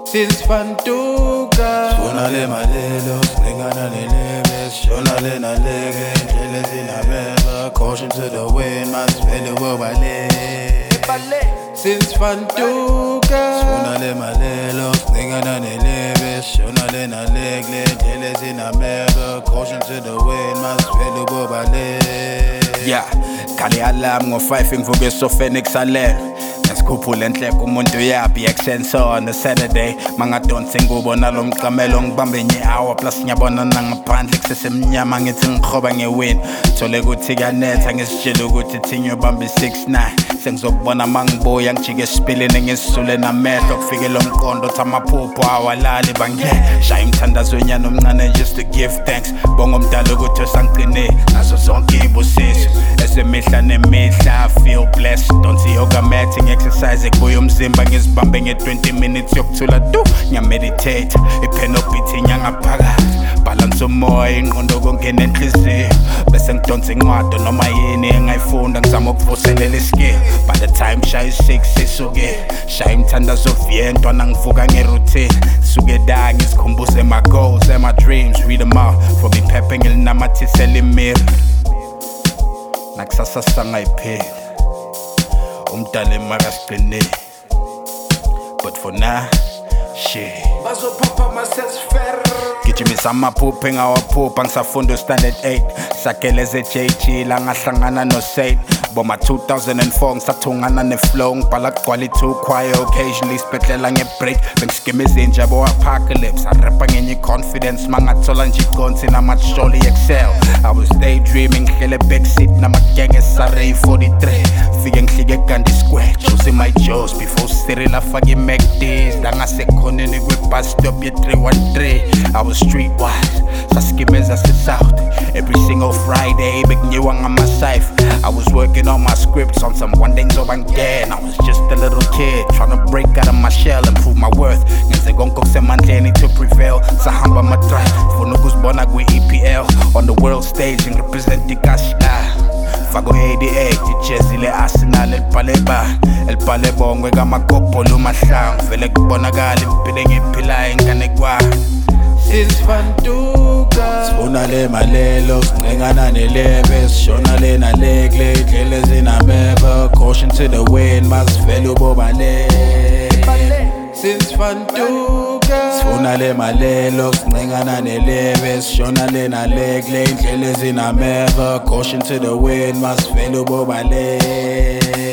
since Fantuka. Sifuna le malelo, silingana nelebe, sishona le naleke, indlela ezinabeba. Caution to the wind, masivele wobale. Since Fantuka. Sifuna le malelo, silingana nelebe, sishona le naleke, indlela ezinabeba. Caution to the wind, masivele wobale. Yeah, kali alarm ngo-5 ngivuke Phoenix alele. Ngesikhuphula enhleko umuntu yapi accents on a Saturday. Mangadonsi ngubo nalo mqamelo ngibambe nye hour plus ngiyabona nangaphandle kusesemnyama ngithi ngikhoba ngewin. Thole ukuthi kuyanetha ngisitshela ukuthi thinyo bambe 6-9. Sengizokubona mangibuya ngijike esipilini ngisisule namehlo kufike lo mqondo uthi amaphupho awalali bange. Shaya imthandazonyana omncane just to give thanks. Bonga umdala ukuthi usangigcine nazo zonke ibusiso. Ezemihla nemihla I feel blessed. Don't see yoga-mating exercise kubuya umzimba ngizibambe nge-20 minutes yokuthula tu. Ngiyameditate ipenobit inyangaphakathi. Balance umoya ingqondo konke nenhliziyo. Bese ngidonsa incwadi noma yini engayifunda ngizama ukuvuselela iskill. By the time shayi 6 isuke shaya imthandazo vyentwa nangivuka ngeroutine. Suke da ngizikhumbuze my goals and my dreams. Read them out from iphepha ngilinamathisela imiri. Nakusasa sangayipheli umdala emakasigcine. But for now, shit Bazopapa masesfer. gijimisa amaphupho engawaphupha ngisafunda standard 8. Sageleze JG la ngahlangana no Saint. Boma 2004 ngisathungana ne-flow ngibhala kugcwala i-2 choir occasionally sibhedlela nge-break. Bengiskima izinja bo-apocalypse arapha ngenye confidence mangathola nje iconsi namasholi excel. I was daydreaming ngihlele backseat namagang esarray 43. Fike ngihlike eGandhi Square choosing my jaws before Cyril afake i-MacD's langasekhoneni kwe-bus stop ye-313. I was streetwise saskimeza se-south every single Friday bekunyiwa ngama-cypher. I was working on my scripts on some one day ngizoba ngena. I was just a little kid trying to break out of my shell and prove my worth. Ngenze konke okusemandleni to prevail. Sahamba ama-drive funa ukuzibona kwi-EPL on the world stage ngirepresent ikashla. Fako 88 ijezi le-Arsenal elibhale bongwe kamakopho lumahlangu. Vele kubonakala impilo engiyiphilayo ingane kwayo. Since Fantuka. Sifuna le malelo, silingana nelebe, sishona le naleke, indlela ezinabeba. Caution to the wind, masivele wobale. Since Fantuka. Sifuna le malelo, silingana nelebe, sishona le naleke, indlela ezinabeba. Caution to the wind, masivele wobale.